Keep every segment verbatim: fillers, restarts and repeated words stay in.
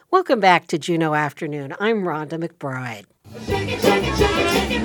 Welcome back to Juneau Afternoon. I'm Rhonda McBride. Shake it, shake it, shake it, shake it,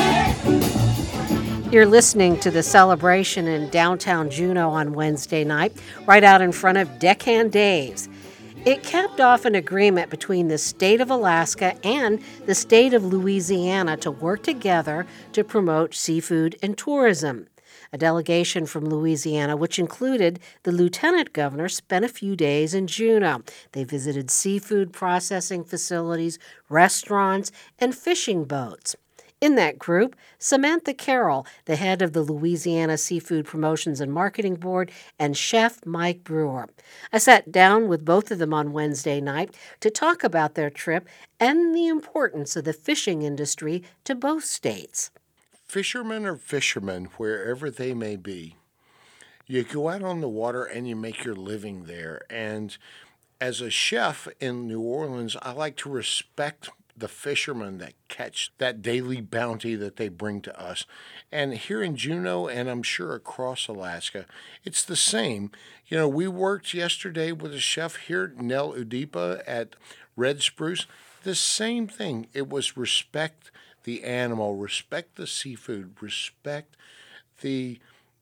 baby. You're listening to the celebration in downtown Juneau on Wednesday night, right out in front of Deckhand Dave's. It capped off an agreement between the state of Alaska and the state of Louisiana to work together to promote seafood and tourism. A delegation from Louisiana, which included the lieutenant governor, spent a few days in Juneau. They visited seafood processing facilities, restaurants, and fishing boats. In that group, Samantha Carroll, the head of the Louisiana Seafood Promotions and Marketing Board, and Chef Mike Brewer. I sat down with both of them on Wednesday night to talk about their trip and the importance of the fishing industry to both states. Fishermen are fishermen wherever they may be. You go out on the water and you make your living there. And as a chef in New Orleans, I like to respect the fishermen that catch that daily bounty that they bring to us. And here in Juneau, and I'm sure across Alaska, it's the same. You know, we worked yesterday with a chef here, Nell Udipa at Red Spruce. The same thing. It was respect the animal, respect the seafood, respect the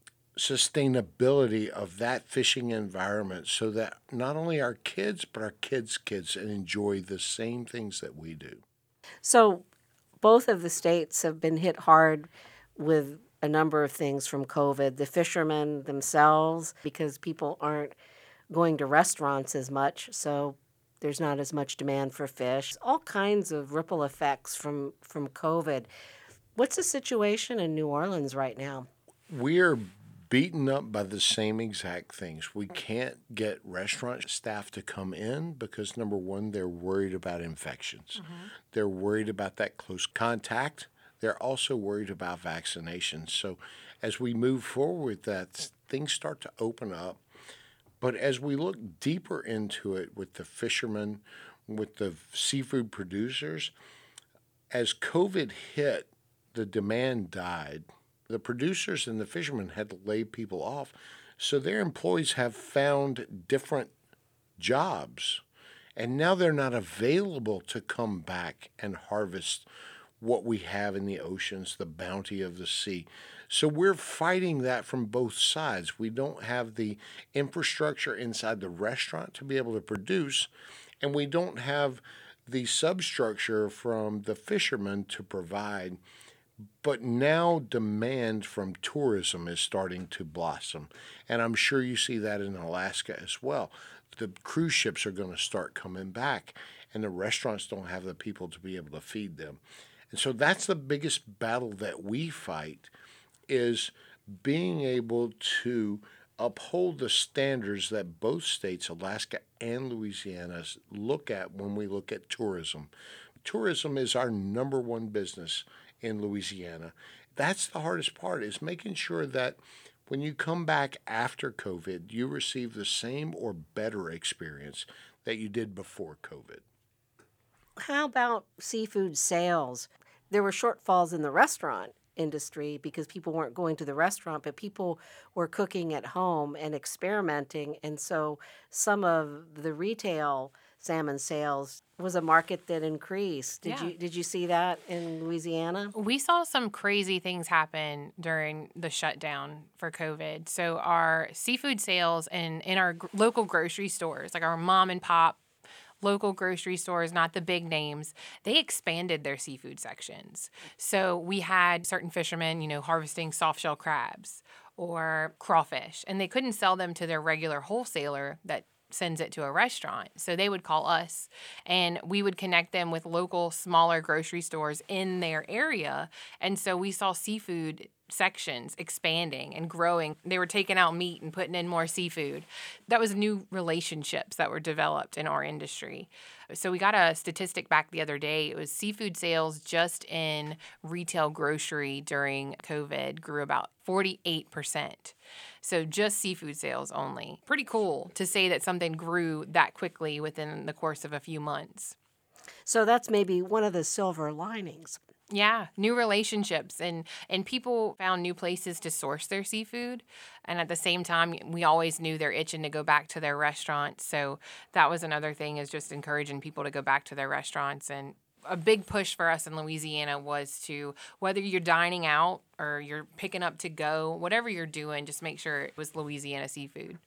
sustainability of that fishing environment so that not only our kids, but our kids' kids enjoy the same things that we do. So both of the states have been hit hard with a number of things from COVID. The fishermen themselves, because people aren't going to restaurants as much, so there's not as much demand for fish. All kinds of ripple effects from, from COVID. What's the situation in New Orleans right now? We're beaten up by the same exact things. We can't get restaurant staff to come in because, number one, they're worried about infections. Mm-hmm. They're worried about that close contact. They're also worried about vaccinations. So as we move forward with that, things start to open up. But as we look deeper into it with the fishermen, with the seafood producers, as COVID hit, the demand died. The producers and the fishermen had to lay people off, so their employees have found different jobs, and now they're not available to come back and harvest what we have in the oceans, the bounty of the sea. So we're fighting that from both sides. We don't have the infrastructure inside the restaurant to be able to produce, and we don't have the substructure from the fishermen to provide. But now demand from tourism is starting to blossom, and I'm sure you see that in Alaska as well. The cruise ships are going to start coming back, and the restaurants don't have the people to be able to feed them. And so that's the biggest battle that we fight, is being able to uphold the standards that both states, Alaska and Louisiana, look at when we look at tourism. Tourism is our number one business in Louisiana. That's the hardest part, is making sure that when you come back after COVID, you receive the same or better experience that you did before COVID. How about seafood sales? There were shortfalls in the restaurant industry because people weren't going to the restaurant, but people were cooking at home and experimenting. And so some of the retail salmon sales was a market that increased. Did Yeah. you did you see that in Louisiana? We saw some crazy things happen during the shutdown for COVID. So our seafood sales in, in our gr- local grocery stores, like our mom and pop local grocery stores, not the big names, they expanded their seafood sections. So we had certain fishermen, you know, harvesting soft shell crabs or crawfish, and they couldn't sell them to their regular wholesaler that sends it to a restaurant. So they would call us, and we would connect them with local smaller grocery stores in their area. And so we saw seafood sections expanding and growing. They were taking out meat and putting in more seafood. That was new relationships that were developed in our industry. So we got a statistic back the other day. It was seafood sales just in retail grocery during COVID grew about forty-eight percent. So just seafood sales only. Pretty cool to say that something grew that quickly within the course of a few months. So that's maybe one of the silver linings. Yeah, new relationships and and people found new places to source their seafood, and at the same time, we always knew they're itching to go back to their restaurants. So that was another thing, is just encouraging people to go back to their restaurants. And a big push for us in Louisiana was to, whether you're dining out or you're picking up to go, whatever you're doing, just make sure it was Louisiana seafood.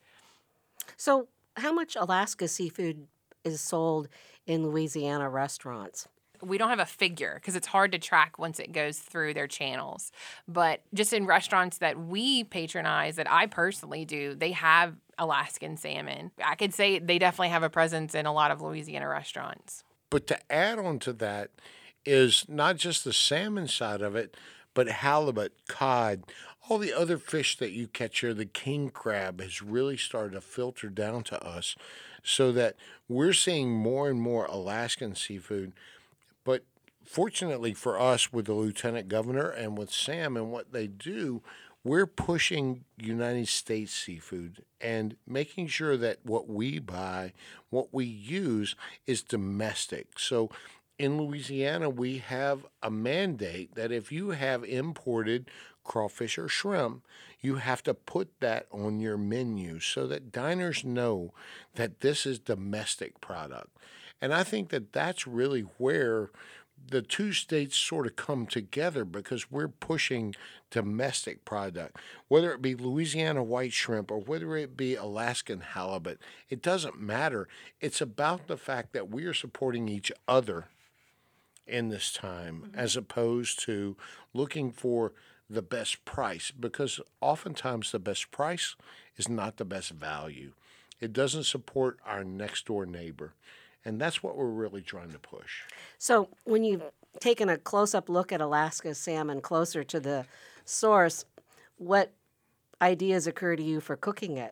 So how much Alaska seafood is sold in Louisiana restaurants? We don't have a figure because it's hard to track once it goes through their channels. But just in restaurants that we patronize, that I personally do, they have Alaskan salmon. I could say they definitely have a presence in a lot of Louisiana restaurants. But to add on to that is not just the salmon side of it, but halibut, cod, all the other fish that you catch here. The king crab has really started to filter down to us, so that we're seeing more and more Alaskan seafood. But fortunately for us, with the lieutenant governor and with Sam and what they do, we're pushing United States seafood and making sure that what we buy, what we use, is domestic. So in Louisiana, we have a mandate that if you have imported crawfish or shrimp, you have to put that on your menu so that diners know that this is domestic product. And I think that that's really where the two states sort of come together, because we're pushing domestic product. Whether it be Louisiana white shrimp or whether it be Alaskan halibut, it doesn't matter. It's about the fact that we are supporting each other in this time, mm-hmm. as opposed to looking for the best price, because oftentimes the best price is not the best value. It doesn't support our next door neighbor. And that's what we're really trying to push. So when you've taken a close-up look at Alaska salmon closer to the source, what ideas occur to you for cooking it?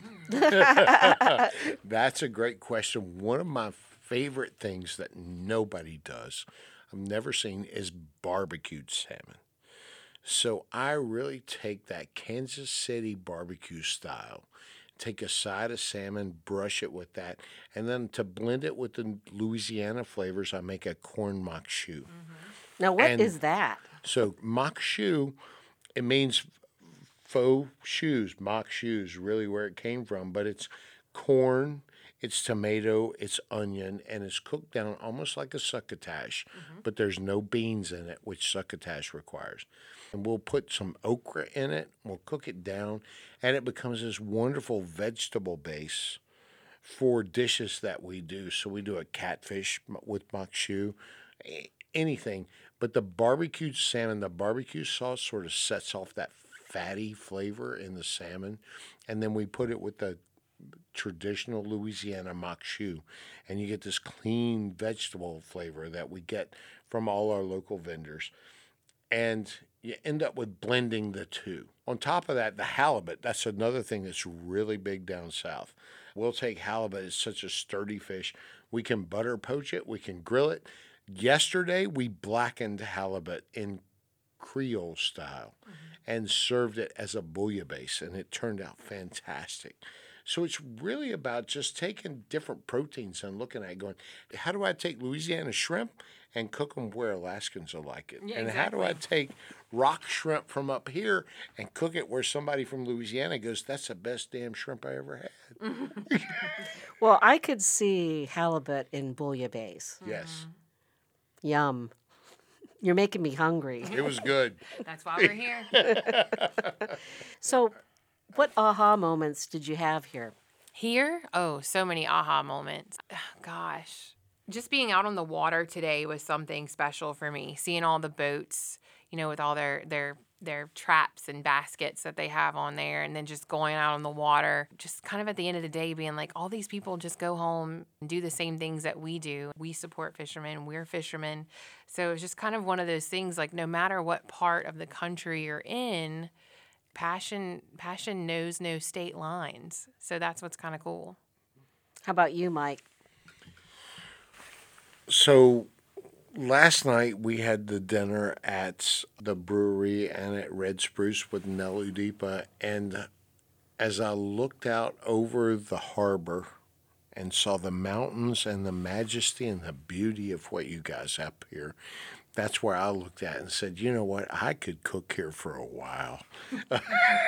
That's a great question. One of my favorite things that nobody does, I've never seen, is barbecued salmon. So I really take that Kansas City barbecue style, take a side of salmon, brush it with that, and then to blend it with the Louisiana flavors, I make a corn mock shoe. Mm-hmm. Now, what and is that? So mock shoe, it means faux shoes, mock shoes, really where it came from, but it's corn, it's tomato, it's onion, and it's cooked down almost like a succotash, mm-hmm. but there's no beans in it, which succotash requires. And we'll put some okra in it, we'll cook it down, and it becomes this wonderful vegetable base for dishes that we do. So we do a catfish with mock shoe, anything. But the barbecued salmon, the barbecue sauce sort of sets off that fatty flavor in the salmon, and then we put it with the traditional Louisiana mock shoe, and you get this clean vegetable flavor that we get from all our local vendors. And you end up with blending the two. On top of that, the halibut, that's another thing that's really big down south. We'll take halibut, it's such a sturdy fish. We can butter poach it, we can grill it. Yesterday, we blackened halibut in Creole style, mm-hmm. and served it as a bouillabaisse, and it turned out fantastic. So it's really about just taking different proteins and looking at it going, how do I take Louisiana shrimp and cook them where Alaskans will like it? Yeah, and exactly. How do I take rock shrimp from up here and cook it where somebody from Louisiana goes, that's the best damn shrimp I ever had? Well, I could see halibut in bouillabaisse. Yes. Yum. You're making me hungry. It was good. That's why we're here. So what aha moments did you have here? Here? Oh, so many aha moments. Gosh. Just being out on the water today was something special for me. Seeing all the boats, you know, with all their their their traps and baskets that they have on there, and then just going out on the water, just kind of at the end of the day being like, all these people just go home and do the same things that we do. We support fishermen. We're fishermen. So it was just kind of one of those things, like no matter what part of the country you're in, passion passion knows no state lines. So that's what's kind of cool. How about you, Mike? So last night we had the dinner at the brewery and at Red Spruce with Nell Udipa, and as I looked out over the harbor and saw the mountains and the majesty and the beauty of what you guys have here, that's where I looked at and said, you know what, I could cook here for a while. That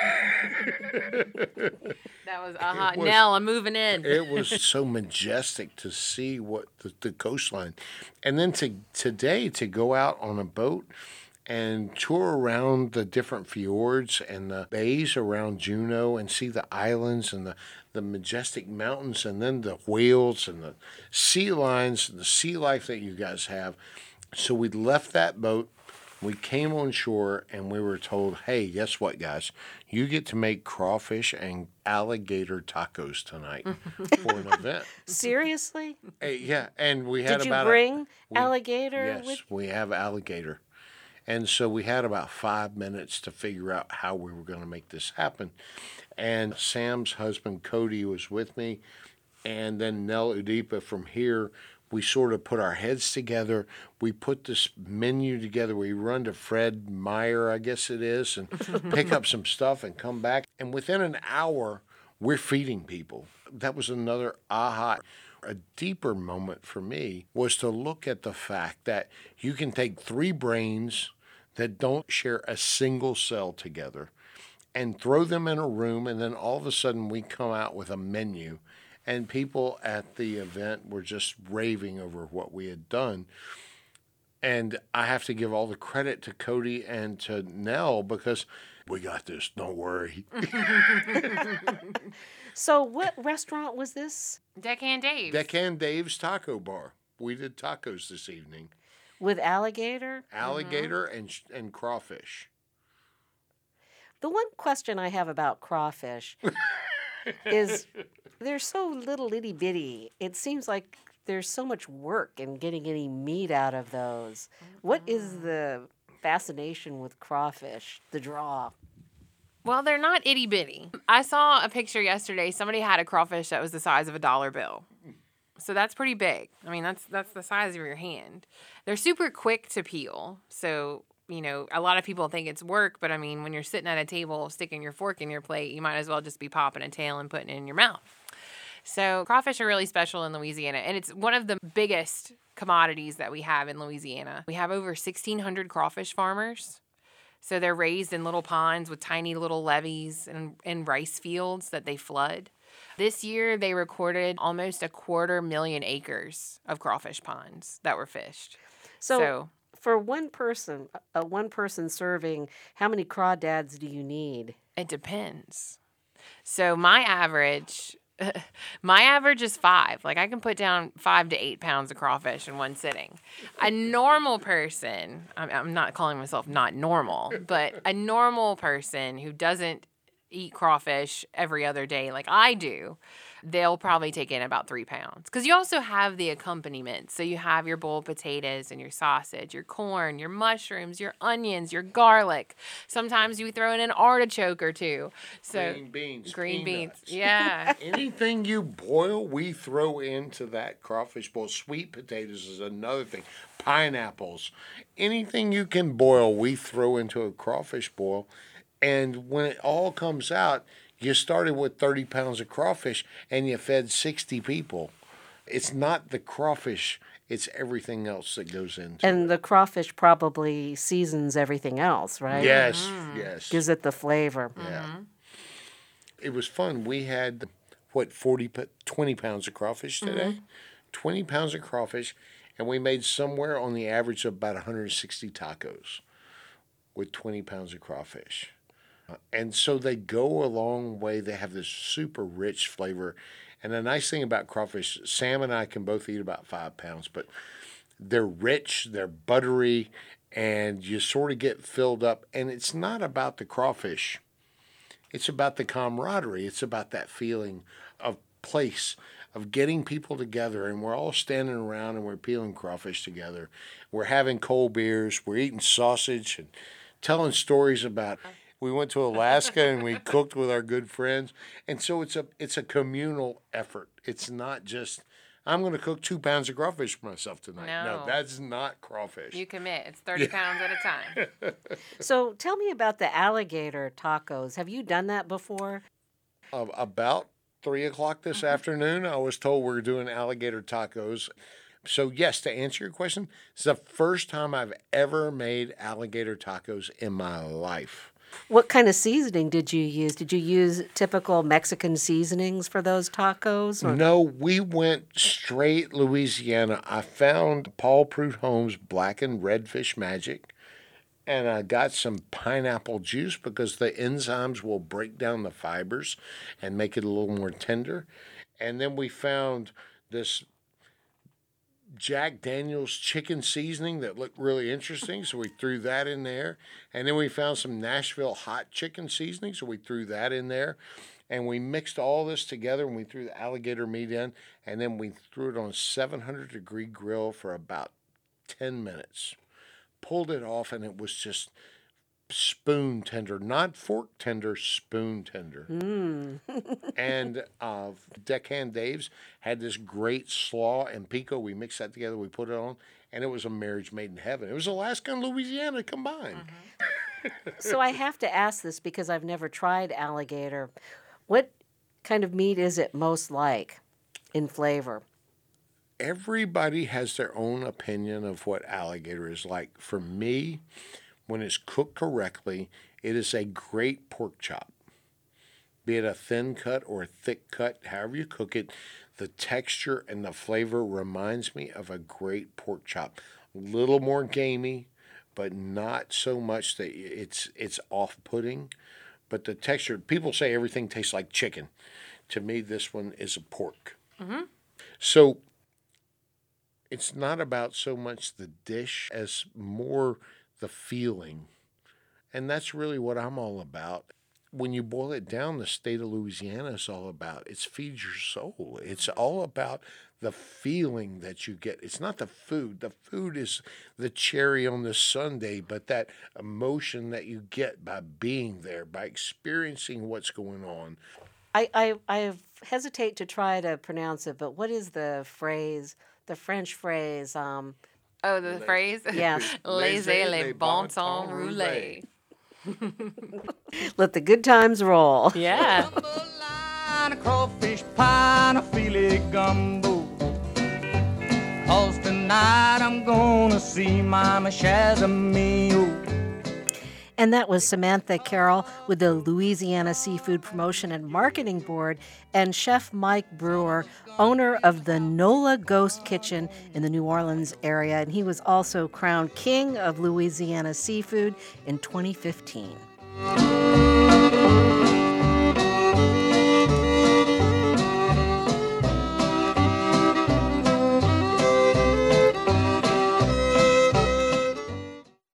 was, uh-huh, was- Nell, I'm moving in. It was so majestic to see what the, the coastline. And then to today to go out on a boat and tour around the different fjords and the bays around Juneau and see the islands and the, the majestic mountains and then the whales and the sea lions and the sea life that you guys have. So we left that boat, we came on shore, and we were told, hey, guess what, guys? You get to make crawfish and alligator tacos tonight for an event. Seriously? Hey, yeah, and we had Did you about bring a, we- alligator Yes, with? we have alligator. And so we had about five minutes to figure out how we were going to make this happen. And Sam's husband, Cody, was with me. And then Nell Udipa from here, we sort of put our heads together. We put this menu together. We run to Fred Meyer, I guess it is, and pick up some stuff and come back. And within an hour, we're feeding people. That was another aha. A deeper moment for me was to look at the fact that you can take three brains that don't share a single cell together and throw them in a room, and then all of a sudden we come out with a menu. And people at the event were just raving over what we had done. And I have to give all the credit to Cody and to Nell because we got this, don't worry. So what restaurant was this? Deckhand Dave's. Deckhand Dave's Taco Bar. We did tacos this evening. With alligator? Alligator and sh- and crawfish. The one question I have about crawfish is they're so little itty bitty. It seems like there's so much work in getting any meat out of those. What is the fascination with crawfish, the draw? Well, they're not itty bitty. I saw a picture yesterday. Somebody had a crawfish that was the size of a dollar bill. So that's pretty big. I mean, that's that's the size of your hand. They're super quick to peel. So, you know, a lot of people think it's work, but I mean, when you're sitting at a table sticking your fork in your plate, you might as well just be popping a tail and putting it in your mouth. So crawfish are really special in Louisiana, and it's one of the biggest commodities that we have in Louisiana. We have over sixteen hundred crawfish farmers. So they're raised in little ponds with tiny little levees and, and rice fields that they flood. This year, they recorded almost a quarter million acres of crawfish ponds that were fished. So, So- for one person, a one person serving, how many crawdads do you need? It depends. So my average, my average is five. Like I can put down five to eight pounds of crawfish in one sitting. A normal person, I'm, I'm not calling myself not normal, but a normal person who doesn't eat crawfish every other day like I do, they'll probably take in about three pounds. Because you also have the accompaniment. So you have your boiled potatoes and your sausage, your corn, your mushrooms, your onions, your garlic. Sometimes you throw in an artichoke or two. So Green beans, green peanuts. beans. Yeah. Anything you boil, we throw into that crawfish bowl. Sweet potatoes is another thing. Pineapples. Anything you can boil, we throw into a crawfish boil. And when it all comes out, you started with thirty pounds of crawfish and you fed sixty people. It's not the crawfish, it's everything else that goes into it. And the crawfish probably seasons everything else, right? Yes, yes. Gives it the flavor. Yeah. It was fun. We had, what, forty, p- twenty pounds of crawfish today? twenty pounds of crawfish, and we made somewhere on the average of about one hundred sixty tacos with twenty pounds of crawfish. Uh, And so they go a long way. They have this super rich flavor. And the nice thing about crawfish, Sam and I can both eat about five pounds, but they're rich, they're buttery, and you sort of get filled up. And it's not about the crawfish. It's about the camaraderie. It's about that feeling of place, of getting people together, and we're all standing around and we're peeling crawfish together. We're having cold beers. We're eating sausage and telling stories about. We went to Alaska and we cooked with our good friends, and so it's a it's a communal effort. It's not just I'm going to cook two pounds of crawfish for myself tonight. No, No. that's not crawfish. You commit. It's thirty pounds at a time. So tell me about the alligator tacos. Have you done that before? Uh, about three o'clock this afternoon, I was told we we're doing alligator tacos. So, yes, to answer your question, it's the first time I've ever made alligator tacos in my life. What kind of seasoning did you use? Did you use typical Mexican seasonings for those tacos? Or? No, we went straight Louisiana. I found Paul Prudhomme's Blackened Redfish Magic, and I got some pineapple juice because the enzymes will break down the fibers and make it a little more tender. And then we found this Jack Daniel's chicken seasoning that looked really interesting, so we threw that in there. And then we found some Nashville hot chicken seasoning, so we threw that in there. And we mixed all this together, and we threw the alligator meat in, and then we threw it on a seven hundred degree grill for about ten minutes. Pulled it off, and it was just spoon tender, not fork tender, spoon tender. Mm. And uh, Deckhand Dave's had this great slaw and pico. We mixed that together, we put it on, and it was a marriage made in heaven. It was Alaska and Louisiana combined. Mm-hmm. So I have to ask this because I've never tried alligator. What kind of meat is it most like in flavor? Everybody has their own opinion of what alligator is like. For me, when it's cooked correctly, it is a great pork chop. Be it a thin cut or a thick cut, however you cook it, the texture and the flavor reminds me of a great pork chop. A little more gamey, but not so much that it's it's off-putting. But the texture, people say everything tastes like chicken. To me, this one is a pork. Mm-hmm. So it's not about so much the dish as more the feeling. And that's really what I'm all about. When you boil it down, the state of Louisiana is all about. It's feeds your soul. It's all about the feeling that you get. It's not the food. The food is the cherry on the sundae, but that emotion that you get by being there, by experiencing what's going on. I, I, I hesitate to try to pronounce it, but what is the phrase, the French phrase? Um, Oh, the phrase? Yes. Laissez les bon temps rouler. Let the good times roll. Yeah. A crawfish pie and a filet gumbo. 'Cause tonight I'm gonna see Mama Shazamio. And that was Samantha Carroll with the Louisiana Seafood Promotion and Marketing Board, and Chef Mike Brewer, owner of the Nola Ghost Kitchen in the New Orleans area. And he was also crowned King of Louisiana Seafood in twenty fifteen.